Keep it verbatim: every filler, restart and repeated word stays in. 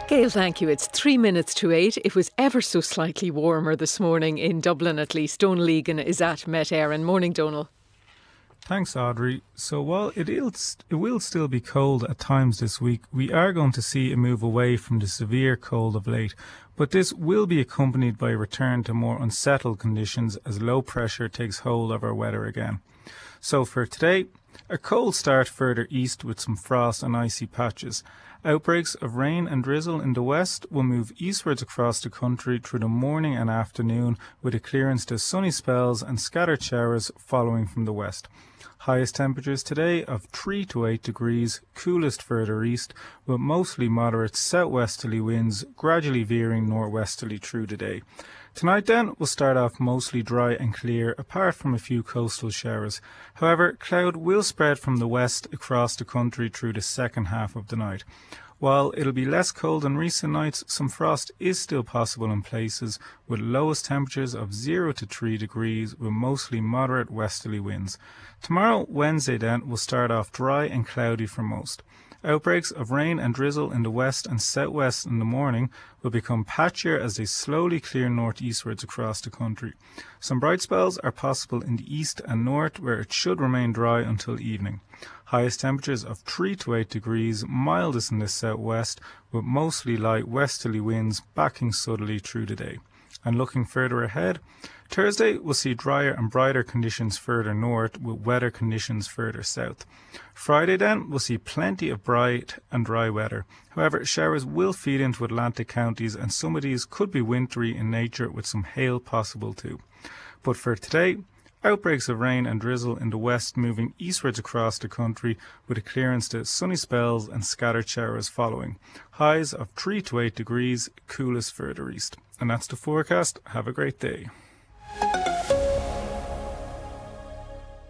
Gail, thank you. It's three minutes to eight. It was ever so slightly warmer this morning in Dublin at least. Donal Egan is at Met Éireann. Morning, Donal. Thanks, Audrey. So while it, it will still be cold at times this week, we are going to see a move away from the severe cold of late. But this will be accompanied by a return to more unsettled conditions as low pressure takes hold of our weather again. So for today, a cold start further east with some frost and icy patches. Outbreaks of rain and drizzle in the west will move eastwards across the country through the morning and afternoon with a clearance to sunny spells and scattered showers following from the west. Highest temperatures today of three to eight degrees, coolest further east, with mostly moderate southwesterly winds gradually veering northwesterly through the day. Tonight then will start off mostly dry and clear apart from a few coastal showers. However, cloud will spread from the west across the country through the second half of the night. While it'll be less cold than recent nights, some frost is still possible in places with lowest temperatures of zero to three degrees with mostly moderate westerly winds. Tomorrow, Wednesday then, will start off dry and cloudy for most. Outbreaks of rain and drizzle in the west and southwest in the morning will become patchier as they slowly clear northeastwards across the country. Some bright spells are possible in the east and north where it should remain dry until evening. Highest temperatures of three to eight degrees, mildest in the southwest with mostly light westerly winds backing southerly through the day. And looking further ahead, Thursday will see drier and brighter conditions further north with wetter conditions further south. Friday then will see plenty of bright and dry weather. However, showers will feed into Atlantic counties and some of these could be wintry in nature with some hail possible too. But for today, outbreaks of rain and drizzle in the west moving eastwards across the country with a clearance to sunny spells and scattered showers following. Highs of three to eight degrees, coolest further east. And that's the forecast. Have a great day.